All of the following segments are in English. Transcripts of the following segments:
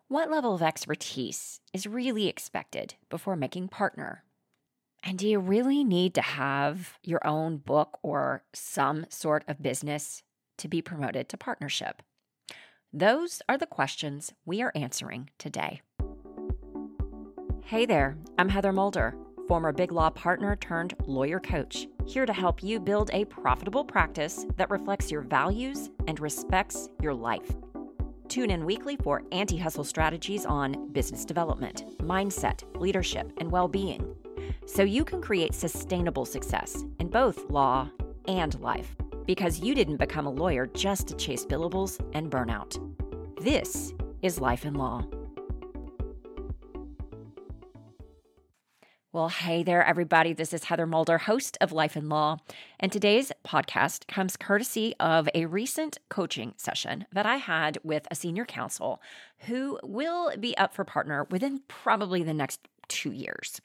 What level of expertise is really expected before making partner? And do you really need to have your own book or some sort of business to be promoted to partnership? Those are the questions we are answering today. Hey there, I'm Heather Mulder, former Big Law partner turned lawyer coach, here to help you build a profitable practice that reflects your values and respects your life. Tune in weekly for anti-hustle strategies on business development, mindset, leadership, and well-being, so you can create sustainable success in both law and life, because you didn't become a lawyer just to chase billables and burnout. This is Life in Law. Well, hey there, everybody. This is Heather Mulder, host of Life in Law, and today's podcast comes courtesy of a recent coaching session that I had with a senior counsel who will be up for partner within probably the next 2 years.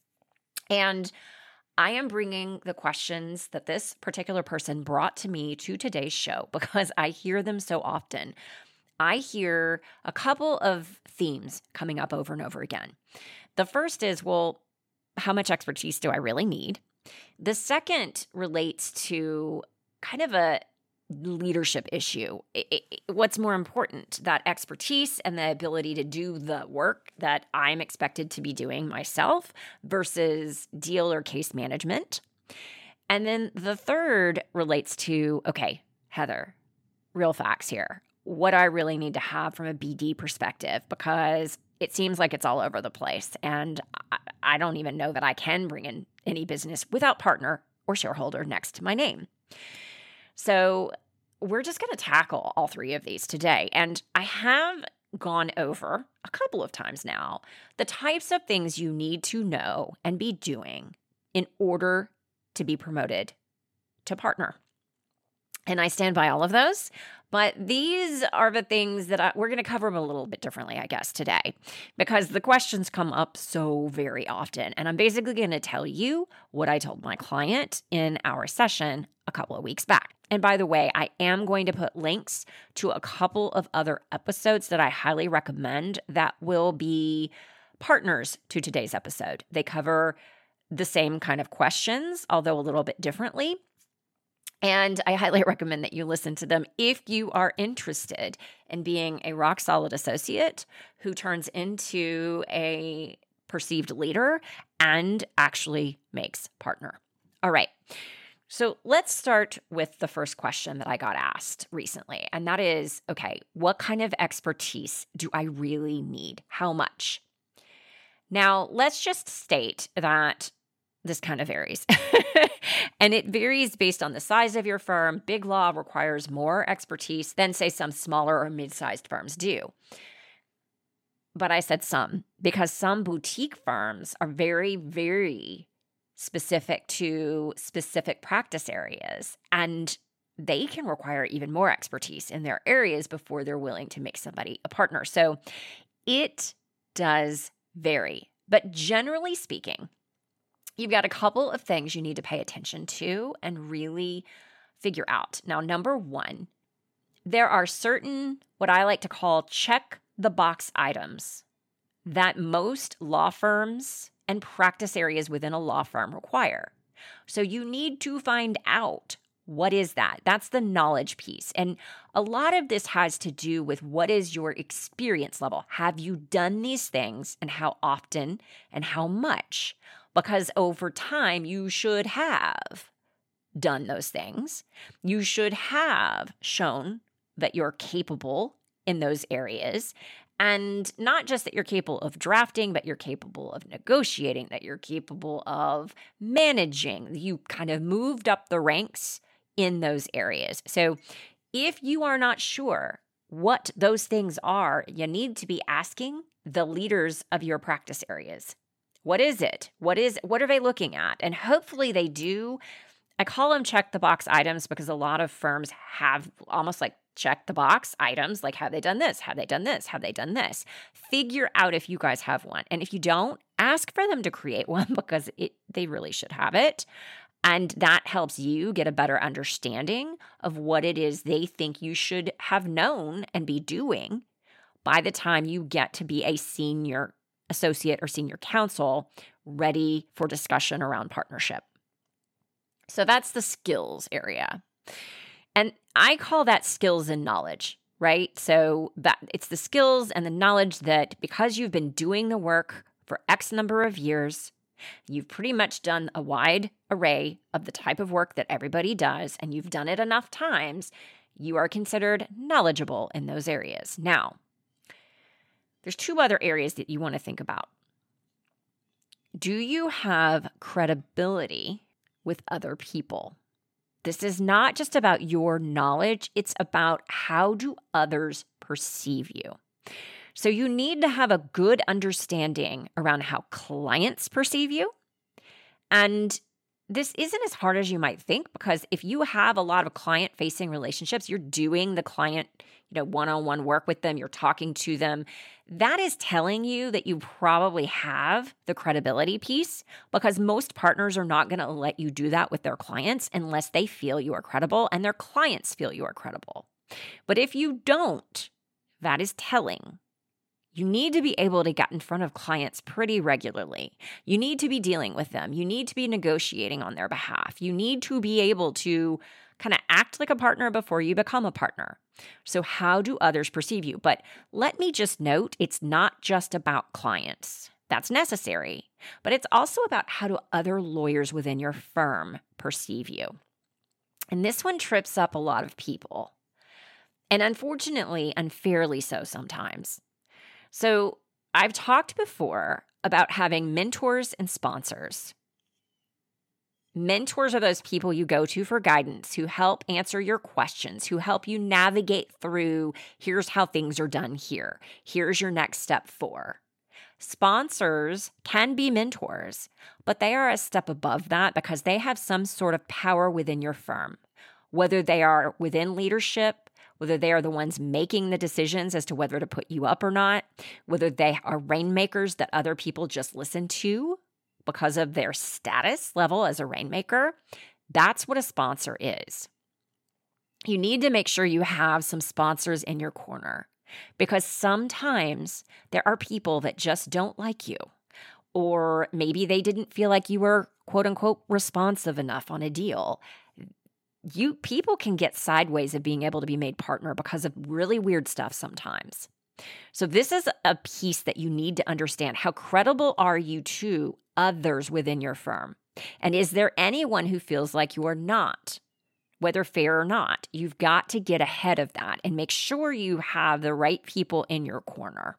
And I am bringing the questions that this particular person brought to me to today's show because I hear them so often. I hear a couple of themes coming up over and over again. The first is, well, how much expertise do I really need? The second relates to kind of a leadership issue. What's more important, that expertise and the ability to do the work that I'm expected to be doing myself versus deal or case management? And then the third relates to, okay, Heather, real facts here. What I really need to have from a BD perspective, because it seems like it's all over the place. And I don't even know that I can bring in any business without partner or shareholder next to my name. So we're just going to tackle all three of these today. And I have gone over a couple of times now the types of things you need to know and be doing in order to be promoted to partner. And I stand by all of those, but these are the things that we're going to cover them a little bit differently, I guess, today, because the questions come up so very often. And I'm basically going to tell you what I told my client in our session a couple of weeks back. And by the way, I am going to put links to a couple of other episodes that I highly recommend that will be partners to today's episode. They cover the same kind of questions, although a little bit differently. And I highly recommend that you listen to them if you are interested in being a rock-solid associate who turns into a perceived leader and actually makes partner. All right. So let's start with the first question that I got asked recently, and that is, okay, what kind of expertise do I really need? How much? Now, let's just state that this kind of varies. And it varies based on the size of your firm. Big law requires more expertise than, say, some smaller or mid-sized firms do. But I said some, because some boutique firms are very, very specific to specific practice areas, and they can require even more expertise in their areas before they're willing to make somebody a partner. So it does vary. But generally speaking, you've got a couple of things you need to pay attention to and really figure out. Now, number one, there are certain, what I like to call check the box items that most law firms and practice areas within a law firm require. So you need to find out, what is that? That's the knowledge piece. And a lot of this has to do with what is your experience level. Have you done these things, and how often and how much? Because over time, you should have done those things. You should have shown that you're capable in those areas. And not just that you're capable of drafting, but you're capable of negotiating, that you're capable of managing. You kind of moved up the ranks in those areas. So if you are not sure what those things are, you need to be asking the leaders of your practice areas. What is it? What are they looking at? And hopefully they do. I call them check the box items because a lot of firms have almost like check the box items, like have they done this? Have they done this? Have they done this? Figure out if you guys have one. And if you don't, ask for them to create one because they really should have it. And that helps you get a better understanding of what it is they think you should have known and be doing by the time you get to be a senior associate or senior counsel ready for discussion around partnership. So that's the skills area. And I call that skills and knowledge, right? So that it's the skills and the knowledge that because you've been doing the work for X number of years, you've pretty much done a wide array of the type of work that everybody does, and you've done it enough times, you are considered knowledgeable in those areas. Now, there's two other areas that you want to think about. Do you have credibility with other people? This is not just about your knowledge, it's about how do others perceive you. So you need to have a good understanding around how clients perceive you. And this isn't as hard as you might think, because if you have a lot of client-facing relationships, you're doing the client, one-on-one work with them, you're talking to them, that is telling you that you probably have the credibility piece, because most partners are not going to let you do that with their clients unless they feel you are credible and their clients feel you are credible. But if you don't, that is telling. You need to be able to get in front of clients pretty regularly. You need to be dealing with them. You need to be negotiating on their behalf. You need to be able to kind of act like a partner before you become a partner. So how do others perceive you? But let me just note, it's not just about clients. That's necessary. But it's also about how do other lawyers within your firm perceive you. And this one trips up a lot of people. And unfortunately, unfairly so sometimes. So I've talked before about having mentors and sponsors. Mentors are those people you go to for guidance, who help answer your questions, who help you navigate through, here's how things are done here. Here's your next step for. Sponsors can be mentors, but they are a step above that because they have some sort of power within your firm, whether they are within leadership, whether they are the ones making the decisions as to whether to put you up or not, whether they are rainmakers that other people just listen to because of their status level as a rainmaker. That's what a sponsor is. You need to make sure you have some sponsors in your corner, because sometimes there are people that just don't like you, or maybe they didn't feel like you were quote unquote responsive enough on a deal. People can get sideways of being able to be made partner because of really weird stuff sometimes. So this is a piece that you need to understand. How credible are you to others within your firm? And is there anyone who feels like you are not, whether fair or not? You've got to get ahead of that and make sure you have the right people in your corner.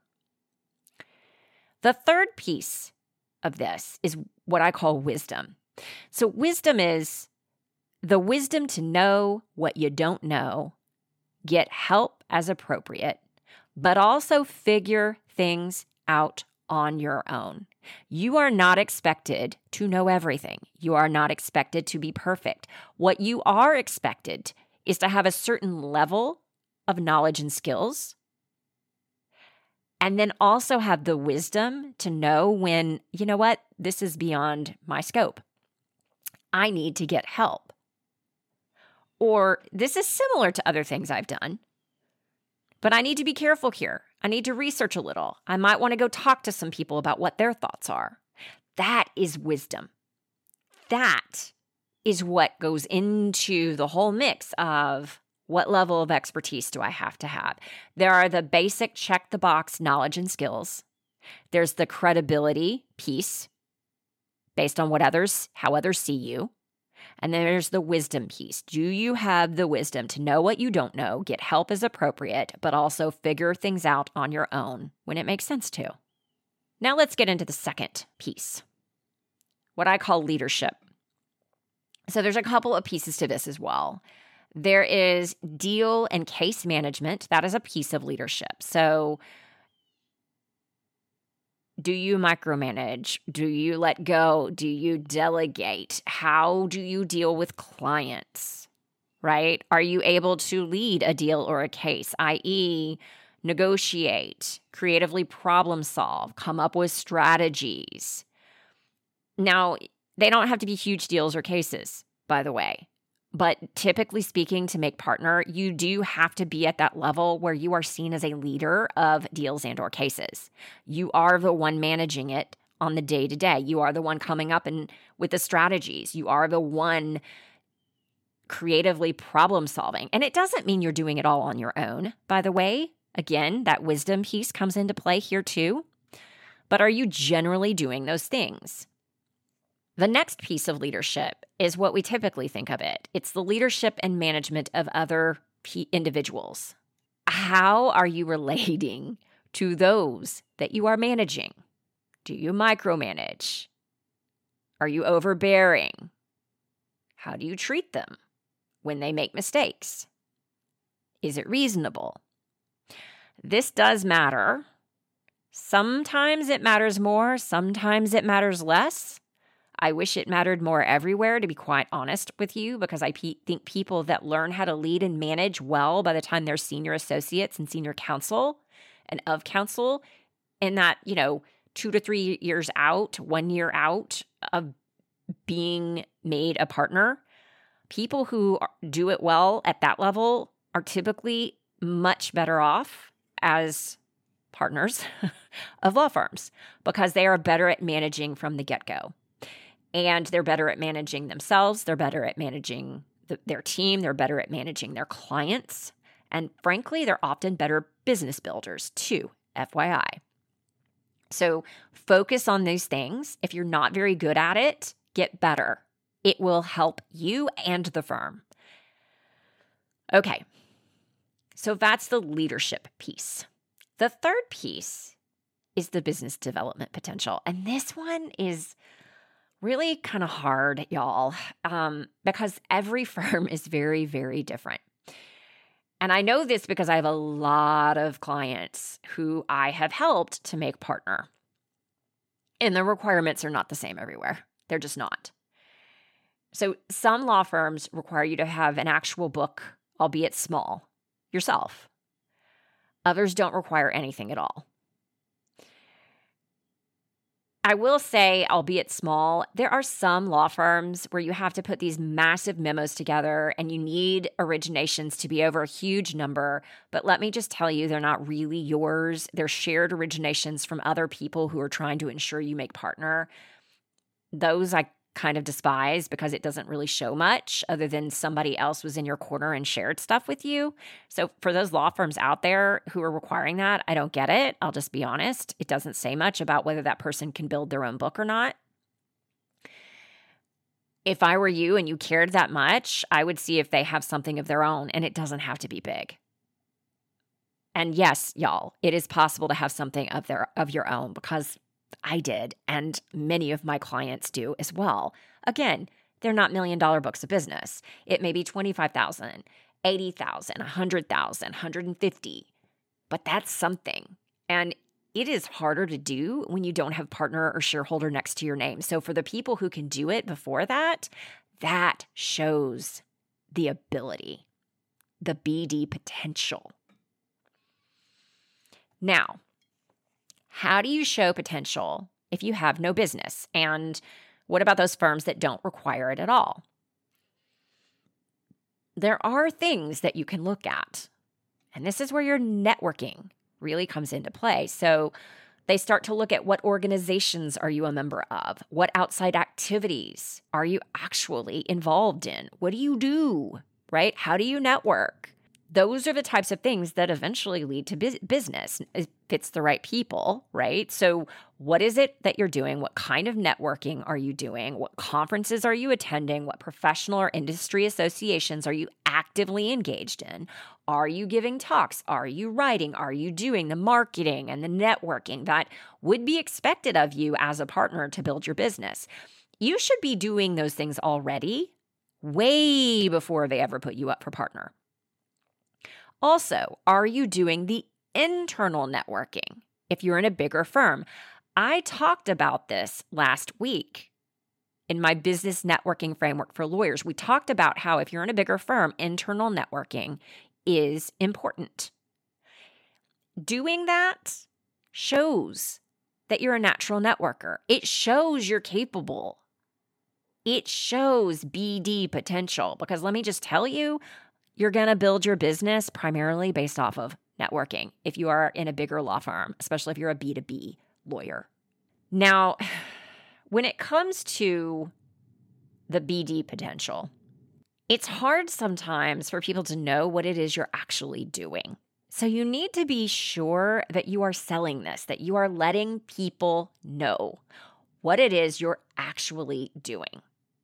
The third piece of this is what I call wisdom. So wisdom is the wisdom to know what you don't know, get help as appropriate, but also figure things out on your own. You are not expected to know everything. You are not expected to be perfect. What you are expected is to have a certain level of knowledge and skills, and then also have the wisdom to know when, you know what, this is beyond my scope. I need to get help. Or this is similar to other things I've done, but I need to be careful here. I need to research a little. I might want to go talk to some people about what their thoughts are. That is wisdom. That is what goes into the whole mix of what level of expertise do I have to have. There are the basic check the box knowledge and skills. There's the credibility piece based on how others see you. And then there's the wisdom piece. Do you have the wisdom to know what you don't know, get help as appropriate, but also figure things out on your own when it makes sense to? Now let's get into the second piece, what I call leadership. So there's a couple of pieces to this as well. There is deal and case management. That is a piece of leadership. So do you micromanage? Do you let go? Do you delegate? How do you deal with clients, right? Are you able to lead a deal or a case, i.e., negotiate, creatively problem solve, come up with strategies? Now, they don't have to be huge deals or cases, by the way. But typically speaking, to make partner, you do have to be at that level where you are seen as a leader of deals and or cases. You are the one managing it on the day to day. You are the one coming up and with the strategies. You are the one creatively problem solving. And it doesn't mean you're doing it all on your own, by the way. Again, that wisdom piece comes into play here too. But are you generally doing those things? The next piece of leadership is what we typically think of it. It's the leadership and management of other individuals. How are you relating to those that you are managing? Do you micromanage? Are you overbearing? How do you treat them when they make mistakes? Is it reasonable? This does matter. Sometimes it matters more, sometimes it matters less. I wish it mattered more everywhere, to be quite honest with you, because I think people that learn how to lead and manage well by the time they're senior associates and senior counsel and of counsel, in that, 2 to 3 years out, 1 year out of being made a partner, people who do it well at that level are typically much better off as partners of law firms because they are better at managing from the get-go. And they're better at managing themselves. They're better at managing their team. They're better at managing their clients. And frankly, they're often better business builders too, FYI. So focus on those things. If you're not very good at it, get better. It will help you and the firm. Okay, so that's the leadership piece. The third piece is the business development potential. And this one is really kind of hard, y'all, because every firm is very, very different. And I know this because I have a lot of clients who I have helped to make partner. And the requirements are not the same everywhere. They're just not. So some law firms require you to have an actual book, albeit small, yourself. Others don't require anything at all. I will say, albeit small, there are some law firms where you have to put these massive memos together and you need originations to be over a huge number. But let me just tell you, they're not really yours. They're shared originations from other people who are trying to ensure you make partner. Those I kind of despise because it doesn't really show much other than somebody else was in your corner and shared stuff with you. So for those law firms out there who are requiring that, I don't get it. I'll just be honest. It doesn't say much about whether that person can build their own book or not. If I were you and you cared that much, I would see if they have something of their own, and it doesn't have to be big. And yes, y'all, it is possible to have something of your own because I did, and many of my clients do as well. Again, they're not $1 million books of business. It may be $25,000, $80,000, $100,000, $150,000, but that's something. And it is harder to do when you don't have partner or shareholder next to your name. So for the people who can do it before that, that shows the ability, the BD potential. Now, how do you show potential if you have no business? And what about those firms that don't require it at all? There are things that you can look at. And this is where your networking really comes into play. So they start to look at what organizations are you a member of? What outside activities are you actually involved in? What do you do, right? How do you network? Those are the types of things that eventually lead to business if it's the right people, right? So what is it that you're doing? What kind of networking are you doing? What conferences are you attending? What professional or industry associations are you actively engaged in? Are you giving talks? Are you writing? Are you doing the marketing and the networking that would be expected of you as a partner to build your business? You should be doing those things already, way before they ever put you up for partner. Also, are you doing the internal networking if you're in a bigger firm? I talked about this last week in my business networking framework for lawyers. We talked about how if you're in a bigger firm, internal networking is important. Doing that shows that you're a natural networker. It shows you're capable It shows BD potential because let me just tell you, you're going to build your business primarily based off of networking if you are in a bigger law firm, especially if you're a B2B lawyer. Now, when it comes to the BD potential, it's hard sometimes for people to know what it is you're actually doing. So you need to be sure that you are selling this, that you are letting people know what it is you're actually doing.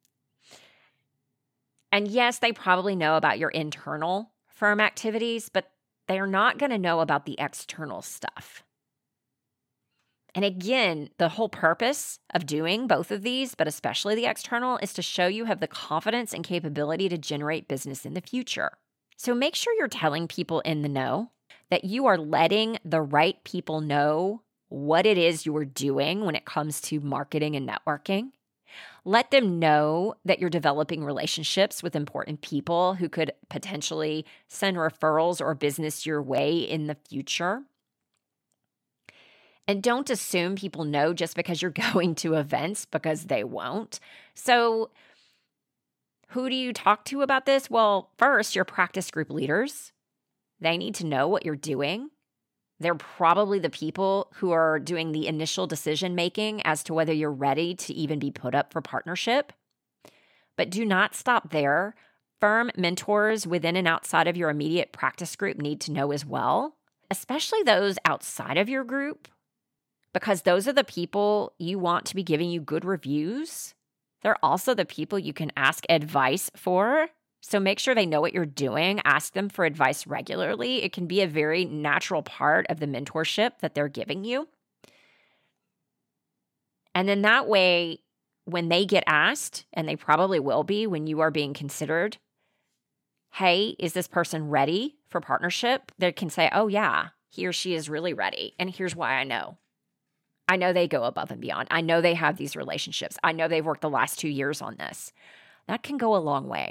And yes, they probably know about your internal firm activities, but they're not going to know about the external stuff. And again, the whole purpose of doing both of these, but especially the external, is to show you have the confidence and capability to generate business in the future. So make sure you're telling people in the know that you are letting the right people know what it is you are doing when it comes to marketing and networking. Let them know that you're developing relationships with important people who could potentially send referrals or business your way in the future. And don't assume people know just because you're going to events, because they won't. So who do you talk to about this? Well, first, your practice group leaders. They need to know what you're doing. They're probably the people who are doing the initial decision-making as to whether you're ready to even be put up for partnership. But do not stop there. Firm mentors within and outside of your immediate practice group need to know as well, especially those outside of your group, because those are the people you want to be giving you good reviews. They're also the people you can ask advice for. So make sure they know what you're doing. Ask them for advice regularly. It can be a very natural part of the mentorship that they're giving you. And then that way, when they get asked, and they probably will be when you are being considered, hey, is this person ready for partnership? They can say, oh yeah, he or she is really ready. And here's why I know. I know they go above and beyond. I know they have these relationships. I know they've worked the last 2 years on this. That can go a long way.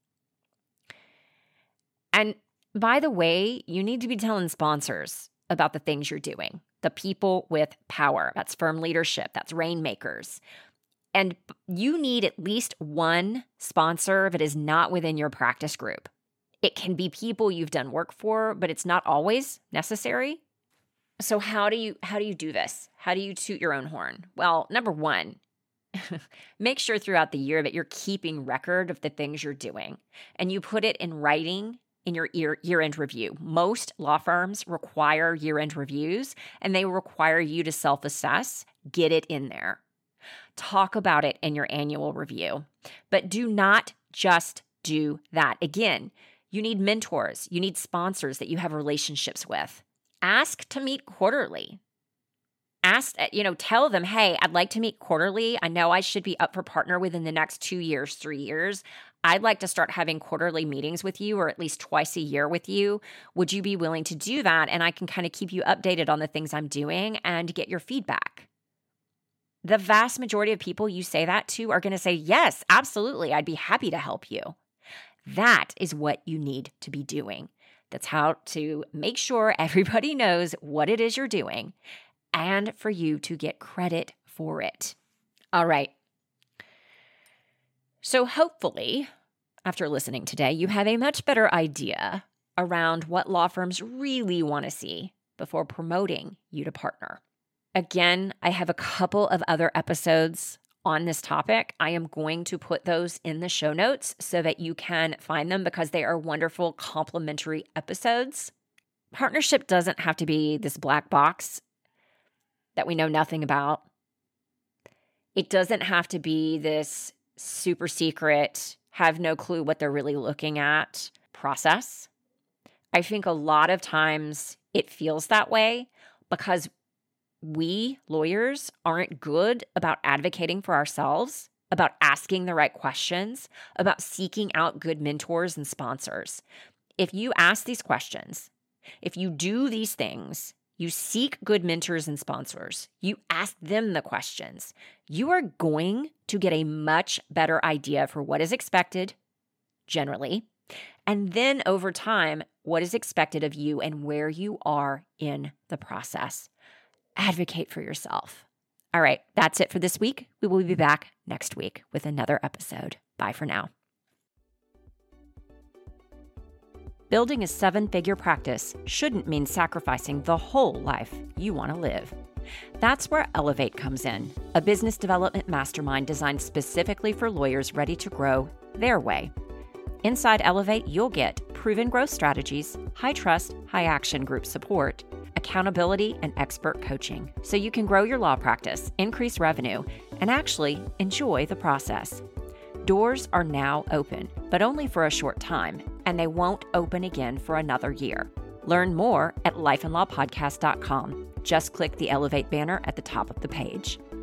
And by the way, you need to be telling sponsors about the things you're doing. The people with power. That's firm leadership. That's rainmakers. And you need at least one sponsor that is not within your practice group. It can be people you've done work for, but it's not always necessary. So how do you do this? How do you toot your own horn? Well, number one, make sure throughout the year that you're keeping record of the things you're doing and you put it in writing in your year-end review. Most law firms require year-end reviews, and they require you to self-assess. Get it in there. Talk about it in your annual review. But do not just do that. Again, you need mentors. You need sponsors that you have relationships with. Ask to meet quarterly. Tell them, hey, I'd like to meet quarterly. I know I should be up for partner within the next 2 years, 3 years. I'd like to start having quarterly meetings with you, or at least twice a year with you. Would you be willing to do that? And I can kind of keep you updated on the things I'm doing and get your feedback. The vast majority of people you say that to are going to say, yes, absolutely. I'd be happy to help you. That is what you need to be doing. That's how to make sure everybody knows what it is you're doing and for you to get credit for it. All right. So hopefully, after listening today, you have a much better idea around what law firms really want to see before promoting you to partner. Again, I have a couple of other episodes on this topic. I am going to put those in the show notes so that you can find them because they are wonderful complementary episodes. Partnership doesn't have to be this black box that we know nothing about. It doesn't have to be this super secret, have no clue what they're really looking at process. I think a lot of times it feels that way because we lawyers aren't good about advocating for ourselves, about asking the right questions, about seeking out good mentors and sponsors. If you ask these questions, if you do these things, you seek good mentors and sponsors, you ask them the questions, you are going to get a much better idea for what is expected, generally, and then over time, what is expected of you and where you are in the process. Advocate for yourself. All right, that's it for this week. We will be back next week with another episode. Bye for now. Building a 7-figure practice shouldn't mean sacrificing the whole life you want to live. That's where Elevate comes in, a business development mastermind designed specifically for lawyers ready to grow their way. Inside Elevate, you'll get proven growth strategies, high-trust, high-action group support, accountability, and expert coaching, so you can grow your law practice, increase revenue, and actually enjoy the process. Doors are now open, but only for a short time, and they won't open again for another year. Learn more at lifeandlawpodcast.com. Just click the Elevate banner at the top of the page.